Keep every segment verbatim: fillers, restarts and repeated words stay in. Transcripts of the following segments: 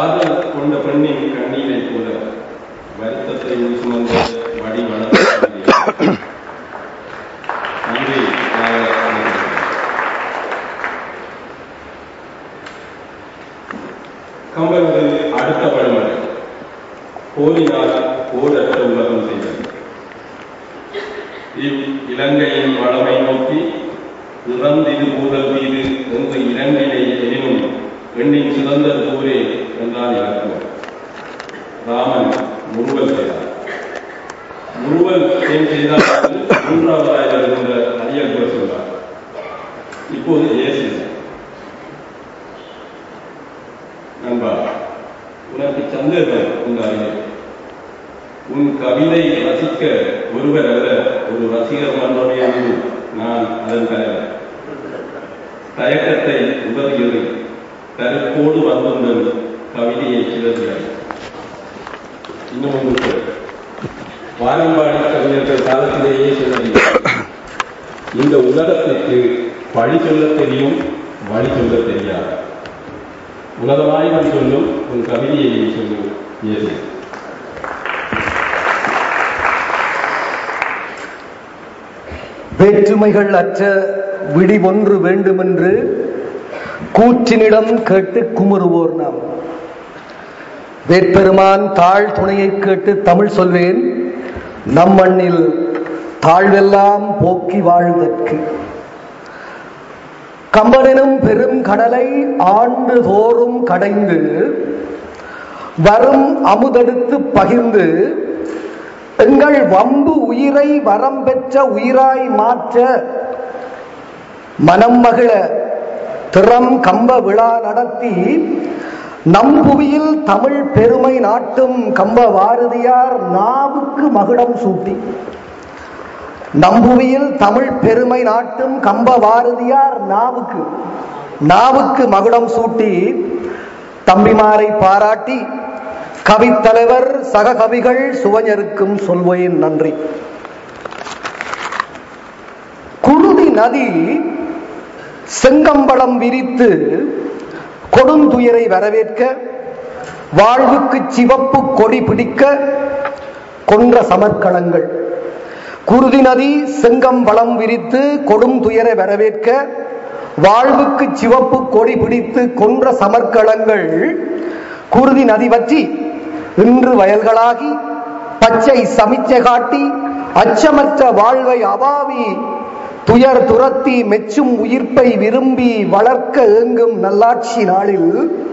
காதல் கொண்ட பெண்ணின் கண்ணீரை போல வருத்தத்தை சுமந்த வடி வளர்த்து நன்றி. கம்பனது அடுத்த பழமொழி போலினால் போரற்ற உலகம் செய்தது. இவ் இலங்கையின் வளமை நோக்கி இறந்திது ஊதல் மீது என்ற இலங்கையை எனினும் எண்ணின் சிறந்த போரே என்றால் இலக்குவம். ராமன் முறுவல் செய்தார். முறுவல் ஏன் செய்தார் மூன்றாவதாய் வருகின்ற அரியல் சொல்வார். இப்போது ஏசி நண்பா, உனக்கு சந்தேகம் உண்டாக உன் கவிதை ரசிக்க ஒருவர் அல்ல ஒரு ரசிகர் மன்றோடைய நான் அதன் தலைவர். தயக்கத்தை உதவுகிறது கருப்போடு வந்துள்ளது கவிதையை சிறந்தார். இன்னும் ஒன்று வானம்பாடி கவிஞர்கள் காலத்திலேயே சொல்லுங்கள், இந்த உலகத்திற்கு பழி சொல்ல தெரியும் வழி சொல்ல தெரியாது. உலகமாய் சொல்லும் உன் கவிதையை சொல்லும் ஏது. வேற்றுமைகள் அற்ற விடி ஒன்று வேண்டுமென்று கூற்றினிடம் கேட்டு குமுறுவோர் நாம். வேட்பெருமான் தாழ் துணையை கேட்டு தமிழ் சொல்வேன், நம் மண்ணில் தாழ்வெல்லாம் போக்கி வாழ்வதற்கு. கம்பனெனும் பெரும் கடலை ஆண்டு தோறும் கடைந்து வரும் அமுதெடுத்து பகிர்ந்து எங்கள் வம்பு உயிரை வரம் பெற்ற உயிராய் மாற்ற மனம் மகிழ திறம் கம்ப விழா நடத்தி நம் புவியில் தமிழ் பெருமை நாட்டும் கம்ப வாரதியார் நாவுக்கு மகுடம் சூட்டி. நம்புவியில் தமிழ் பெருமை நாட்டும் கம்ப வாரதியார் நாவுக்கு நாவுக்கு மகுடம் சூட்டி தம்பிமாரை பாராட்டி கவித்தலைவர் சக கவிகள் சுவஞருக்கும் சொல்வேன் நன்றி. குருதி நதி செங்கம்பளம் விரித்து கொடுந்துயரை வரவேற்க வாழ்வுக்கு சிவப்பு கொடி பிடிக்க கொன்ற சமர்க்களங்கள். குருதி நதி செங்கம்பளம் விரித்து கொடும் துயரை வரவேற்க வாழ்வுக்கு சிவப்பு கொடி பிடித்து கொன்ற சமர்க்களங்கள். குருதி நதி வற்றி இன்று வயல்களாகி பச்சை சமிச்சை காட்டி அச்சமற்ற வாழ்வை அவாவி துயர் துரத்தி மெச்சும் உயிர்ப்பை விரும்பி வளர்க்க ஏங்கும் நல்லாட்சி நாளில்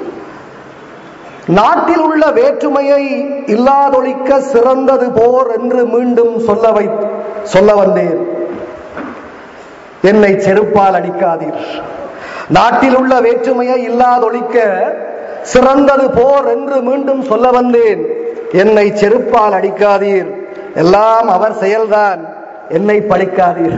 நாட்டில் உள்ள வேற்றுமையை இல்லாதொழிக்க சிறந்தது போர் என்று மீண்டும் சொல்ல வை சொல்ல வந்தேன். என்னை செருப்பால் அடிக்காதீர். நாட்டில் உள்ள வேற்றுமையை இல்லாதொழிக்க சிறந்தது போர் என்று மீண்டும் சொல்ல வந்தேன். என்னை செருப்பால் அடிக்காதீர். எல்லாம் அவர் செயல்தான், என்னை பழிக்காதீர்.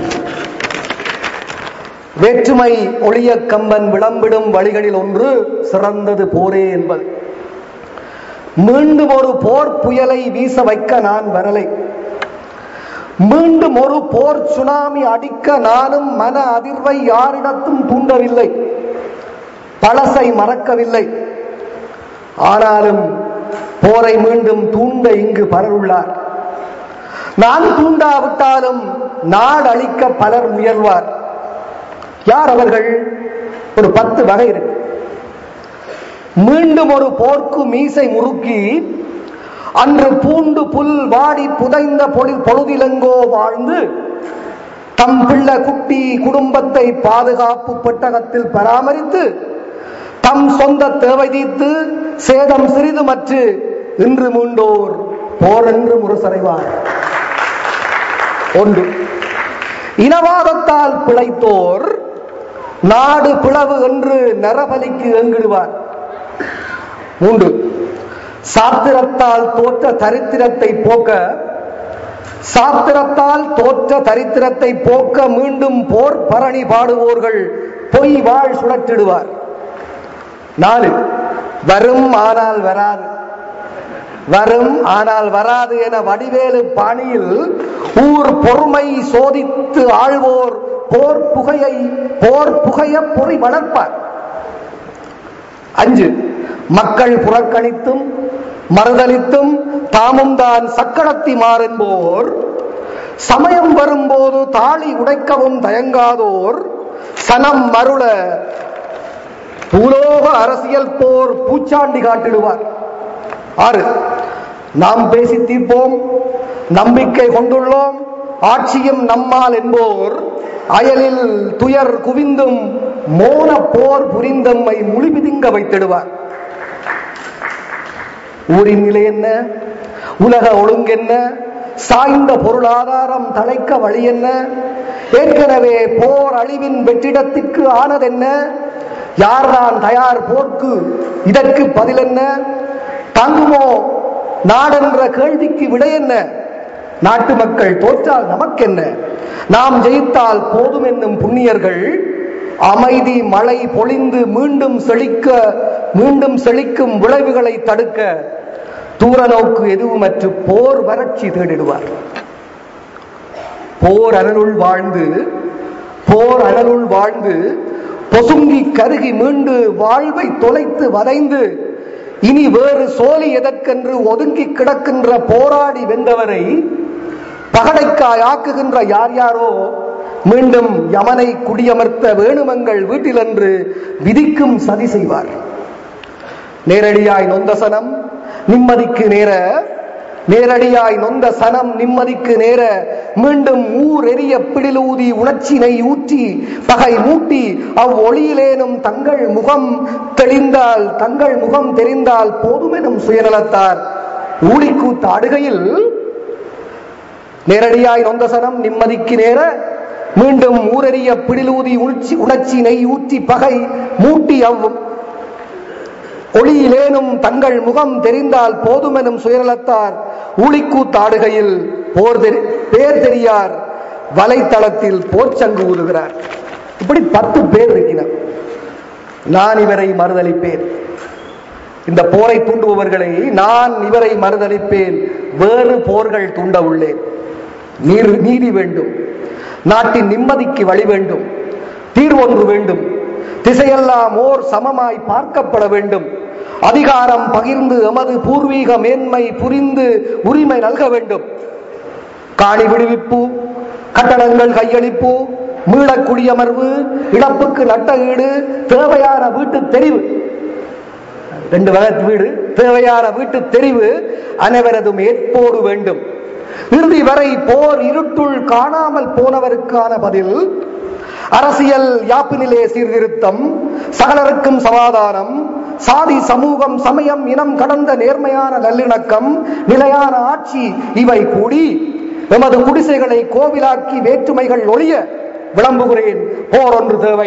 வேற்றுமை ஒளிய கம்பன் விளம்பிடும் வழிகளில் ஒன்று சிறந்தது போரே என்பது. மீண்டும் ஒரு போர் புயலை வீச வைக்க நான் வரலை. மீண்டும் ஒரு போர் சுனாமி அடிக்க நானும் மன அதிர்வை யாரிடத்தும் தூண்டவில்லை. பழசை மறக்கவில்லை. ஆனாலும் போரை மீண்டும் தூண்ட இங்கு பலர் உள்ளார். நான் தூண்டாவிட்டாலும் நாடு அழிக்க பலர் முயல்வார். யார் அவர்கள்? ஒரு பத்து வகை இருக்கு. மீண்டும் ஒரு போர்க்கு மீசை முறுக்கி அன்று பூண்டு புல் வாடி புதைந்த பொழுதிலெங்கோ வாழ்ந்து தம் பிள்ளை குட்டி குடும்பத்தை பாதுகாப்பு பெட்டகத்தில் பராமரித்து தம் சொந்த தேவை தீர்த்து சேதம் சிறிதுமற்று இன்று மூண்டோர் போரென்று முரசறைவார். ஒன்று, இனவாதத்தால் பிழைத்தோர் நாடு பிளவு என்று நரபலிக்கு எங்கிடுவார். மூன்று, சாத்திரத்தால் தோற்ற தரித்திரத்தை போக்க சாத்திரத்தால் தோற்ற தரித்திரத்தை போக்க மீண்டும் போர் பரணி பாடுவோர்கள் பொய் வாழ் சுழற்றிடுவார். நாலு, வரும் ஆனால் வராது வரும் ஆனால் வராது என வடிவேலு பாணியில் ஊர் பொறுமை சோதித்து ஆழ்வோர் போர் புகையை போர் புகைய பொறி வளர்ப்பார். அஞ்சு, மக்கள் புறக்கணித்தும் மறுதலித்தும் தாமும் தான் சக்களத்தி மாறென்போர், சமயம் வரும்போது தாளி உடைக்கவும் தயங்காதோர், சனம் மருள பூலோக அரசியல் போர் பூச்சாண்டி காட்டிடுவார். ஆறு, நாம் பேசி தீர்ப்போம், நம்பிக்கை கொண்டுள்ளோம், ஆட்சியும் நம்மால் என்போர் அயலில் துயர் குவிந்தும் மோன போர் புரிந்தம்மை முழிபிதிங்க வைத்திடுவார். ஊரின் நிலை என்ன, உலக ஒழுங்கென்ன, சாய்ந்த பொருளாதாரம் தலைக்க வழி என்ன, ஏற்கனவே போர் அழிவின் வெற்றிடத்திற்கு ஆனதென்ன, யார்தான் தயார் போர்க்கு, இதற்கு பதில் என்ன, தாங்குமோ நாடென்ற கேள்விக்கு விடை என்ன, நாட்டு மக்கள் தோற்றால் நமக்கென்ன, நாம் ஜெயித்தால் போதும் என்னும் புண்ணியர்கள் அமைதி மழை பொழிந்து மீண்டும் செழிக்க மீண்டும் செழிக்கும் விளைவுகளை தடுக்க தூர நோக்கு எதுவுமற்று போர் வறட்சி தேடிடுவார். போர் அனலுள் வாழ்ந்து போர் அனலுள் வாழ்ந்து பொசுங்கி கருகி மீண்டு வாழ்வை தொலைத்து வதைந்து இனி வேறு சோழி எதற்கென்று ஒதுங்கி கிடக்கின்ற போராடி வென்றவரை பகடைக்காய் ஆக்குகின்ற யார் யாரோ மீண்டும் யமனை குடியமர்த்த வேணுமங்கள் வீட்டில் என்று விதிக்கும் சதி செய்வார். நேரடியாய் நொந்த சனம் நிம்மதிக்கு நேர நேரடியாய் நொந்த சனம் நிம்மதிக்கு நேர மீண்டும் ஊர் எரிய பிடிலூதி உணர்ச்சினை ஊற்றி பகை மூட்டி அவ் ஒளியிலேனும் தங்கள் முகம் தெளிந்தால் தங்கள் முகம் தெரிந்தால் போதுமெனும் சுயநலத்தார் ஊழிக்கூத்து ஆடுகையில், நேரடியாய் நொந்த சனம் நிம்மதிக்கு நேர மீண்டும் ஊரெறிய பிடிலூதி உணர்ச்சி உணர்ச்சினை ஊற்றி பகை மூட்டி அவ் ஒளியிலேனும் தங்கள் முகம் தெரிந்தால் போதுமெனும் சுயநலத்தார் ஊழிக்கூத்தாடுகையில் போர் பேர் தெரியார் வலைத்தளத்தில் போர்ச்சங்கு ஊதுகிறார். இப்படி பத்து பேர் இருக்கிறார். நான் இவரை மறுதளிப்பேன், இந்த போரை தூண்டுபவர்களை நான் இவரை மறுதளிப்பேன், வேறு போர்கள் தூண்ட உள்ளேன். நீர் நீதி வேண்டும், நாட்டின் நிம்மதிக்கு வழி வேண்டும், தீர்வொன்று வேண்டும், திசையெல்லாம் ஓர் சமமாய் பார்க்கப்பட வேண்டும், அதிகாரம் பகிர்ந்து எமது பூர்வீக மேன்மை புரிந்து உரிமை நல்க வேண்டும், காணி விடுவிப்பு, கட்டடங்கள் கையளிப்பு, மீள குடியமர்வு, இழப்புக்கு நட்ட ஈடு, தேவையான வீட்டு தெரிவு, ரெண்டு வகை வீடு, தேவையான வீட்டு தெரிவு அனைவரதும் ஏற்போடு வேண்டும். இறுதி வரை போர் இருட்டுள் காணாமல் போனவருக்கான பதில், அரசியல் யாப்பினிலே சீர்திருத்தம், சகலருக்கும் சமாதானம், சாதி சமூகம் சமயம் இனம் கடந்த நேர்மையான நல்லிணக்கம், நிலையான ஆட்சி, இவை கூடி எமது குடிசைகளை கோவிலாக்கி வேற்றுமைகள் ஒழிய விளம்புகிறேன், போர் ஒன்று தேவை.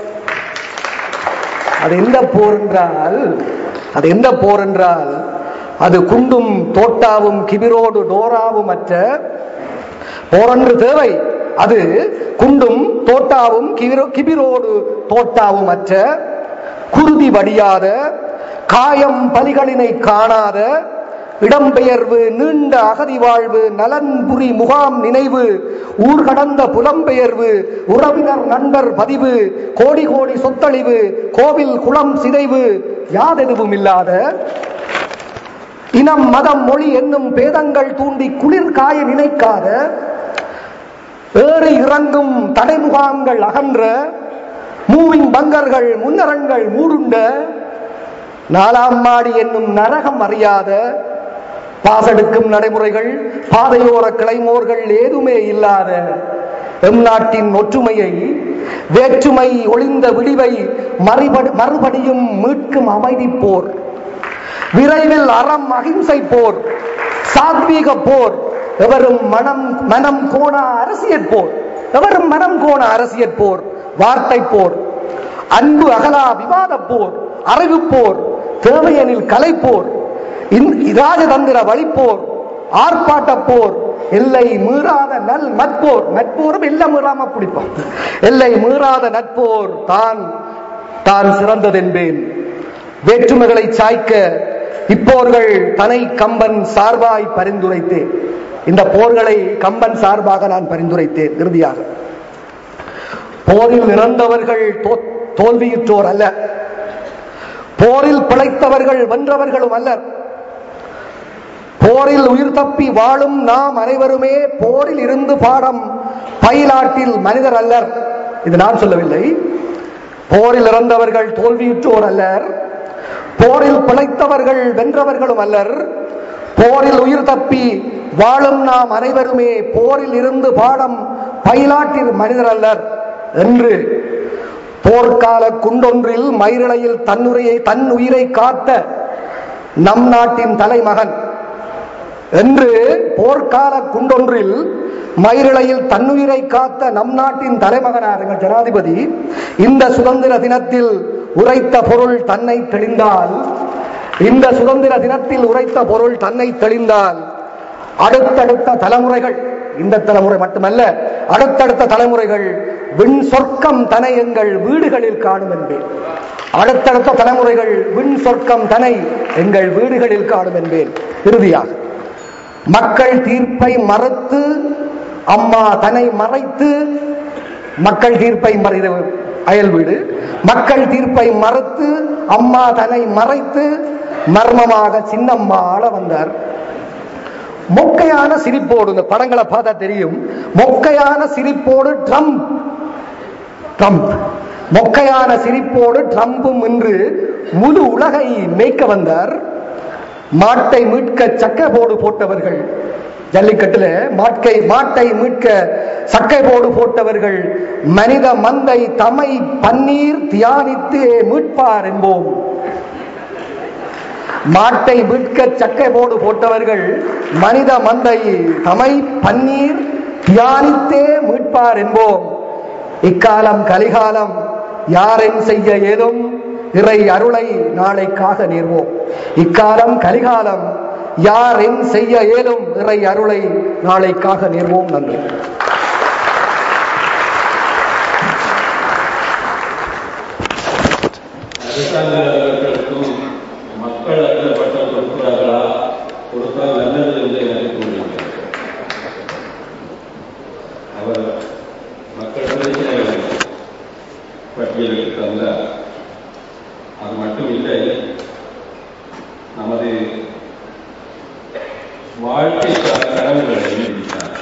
அது எந்த போர் என்றால் அது எந்த போர் என்றால் அது குண்டும் தோட்டாவும் கிபிரோடு டோராவும் அற்ற போரொன்று தேவை. அது குண்டும் தோட்டாவும் கிபிரோடு தோட்டாவும் அற்ற, குருதி வடியாத, காயம் பலிகளினை காணாத, இடம்பெயர்வு நீண்ட அகதி வாழ்வு, நலன்புரி முகாம் நினைவு, ஊர் கடந்த புலம்பெயர்வு, உறவினர் நண்பர் பதிவு, கோடி கோடி சொத்தழிவு, கோவில் குளம் சிதைவு, யாதெதுவும் இல்லாத, இனம் மதம் மொழி என்னும் பேதங்கள் தூண்டி குளிர் காய நினைக்காத, ஏறி இறங்கும் தடை முகாம்கள் அகன்ற, மூவிங் பங்கர்கள் முன்னரங்கள் மூடுண்ட, நாலாம் மாடி என்னும் நரகம் அறியாத, பாசெடுக்கும் நடைமுறைகள் பாதையோர கிளைமோர்கள் ஏதுமே இல்லாத எம் நாட்டின் ஒற்றுமையை, வேற்றுமை ஒளிந்த விடிவை மறுபடியும் மீட்கும் அமைதி போர், விரைவில் அறம் அகிம்சை போர், சாத்வீக போர், எவரும் மனம் மனம் கோண அரசியற் போர், எவரும் மனம் கோண அரசியற் போர், வார்த்தை போர், அன்பு அகலா விவாத போர், அறிவு போர், தேவையெனில் கலைப்போர், இராஜதந்திர வழிப்போர், ஆர்ப்பாட்ட போர், எல்லை மீறாத நல் நட்போர், நட்போரும் எல்லாம் மீறாம பிடிப்பான், எல்லை மீறாத நட்போர் தான் தான் சிறந்ததென்பேன். வேற்றுமைகளை சாய்க்க இப்போர்கள் தனை கம்பன் சார்பாய் பரிந்துரைத்தேன். இந்த போர்களை கம்பன் சார்பாக நான் பரிந்துரைத்தேன். இறுதியாக, போரில் இறந்தவர்கள் தோல்வியுற்றோர் அல்ல, போரில் பிழைத்தவர்கள் வென்றவர்களும் அல்லர். போரில் உயிர் தப்பி வாழும் நாம் அனைவருமே போரில் இருந்து பாடம் பயிலாட்டில் மனிதர் அல்லர். இது நான் சொல்லவில்லை. போரில் இறந்தவர்கள் தோல்வியுற்றோர் அல்லர். போரில் பிழைத்தவர்கள் வென்றவர்களும் அல்லர். போரில் உயிர் தப்பி வாழும் நாம் அனைவருமே போரில் இருந்து பாடம் பயிலாட்டில் மனிதர் அல்லர் என்று போர்க்கால குண்டொன்றில் மயிரிழையில் தன்னுரையை தன் உயிரை காத்த நம் நாட்டின் தலைமகன் என்று போர்க்கால குண்டொன்றில் மயிரிழையில் தன்னுயிரை காத்த நம் நாட்டின் தலைமகனார் எங்கள் ஜனாதிபதி இந்த சுதந்திர தினத்தில் உரைத்த பொருள் தன்னை தெளிந்தால் இந்த சுதந்திர தினத்தில் உரைத்த பொருள் தன்னை தெளிந்தால் அடுத்தடுத்த தலைமுறைகள், இந்த தலைமுறை மட்டுமல்ல அடுத்தடுத்த தலைமுறைகள் விண் சொர்க்கம் தனை எங்கள் வீடுகளில் காணும் என்பேன். அடுத்தடுத்த தலைமுறைகள் விண் சொர்க்கம் தனை எங்கள் வீடுகளில் காணும் என்பேன். இறுதியாக மக்கள் தீர்ப்பை மறுத்து அம்மா தன்னை மறைத்து மக்கள் தீர்ப்பை மறைத்து அயல் வீடு மக்கள் தீர்ப்பை மறுத்து அம்மா தன்னை மறைத்து மர்மமாக சின்னம்மா ஆள வந்தார். மொக்கையான சிரிப்போடு, இந்த படங்களை பார்த்தா தெரியும், மொக்கையான சிரிப்போடு ட்ரம்ப் ட்ரம்ப் மொக்கையான சிரிப்போடு ட்ரம்பும் என்று முழு உலகை மேய்க்க வந்தார். மாட்டை மீட்க சக்கை போடு போட்டவர்கள், ஜல்லிக்கட்டுல மாட்டை மாட்டை மீட்க சக்கை போடு போட்டவர்கள் மனித மந்தை தமை பன்னீர் தியானித்து மீட்பார் என்போம். மாட்டை மீட்க சக்கை போடு போட்டவர்கள் மனித மந்தை தமை பன்னீர் தியானித்தே மீட்பார் என்போம். இக்காலம் கலிகாலம் யாரென் செய்ய ஏதும் இறை அருளை நாளைக்காக நேர்வோம். இக்காலம் கலிகாலம் யார் என் செய்ய இயலும் இறை அருளை நாளைக்காக நேர்வோம். நன்றி. மக்கள் அந்த பட்டம் கொடுக்கிறார்களா, கொடுத்தால் நல்லது என்று நினைக்க அவர் மக்கள் பிரச்சனைகளை பட்டியலுக்கு தந்தார். அது மட்டும் இல்லை, நமது வாழ்க்கைக்கான கடவுள்களை விதித்தார்.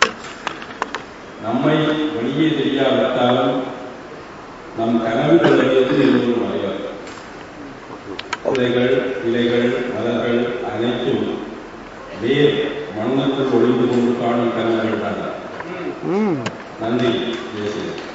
நம்மை வெளியே தெரியாவிட்டாலும் நம் கனவுகளை எதிர்கொள்ளும் அறிவார். குலைகள், இலைகள், மலர்கள் அனைத்தும் வேர் மண்ணுக்குள் ஒளிந்து கொண்டு காணும் கனவுகள் தான். நன்றி.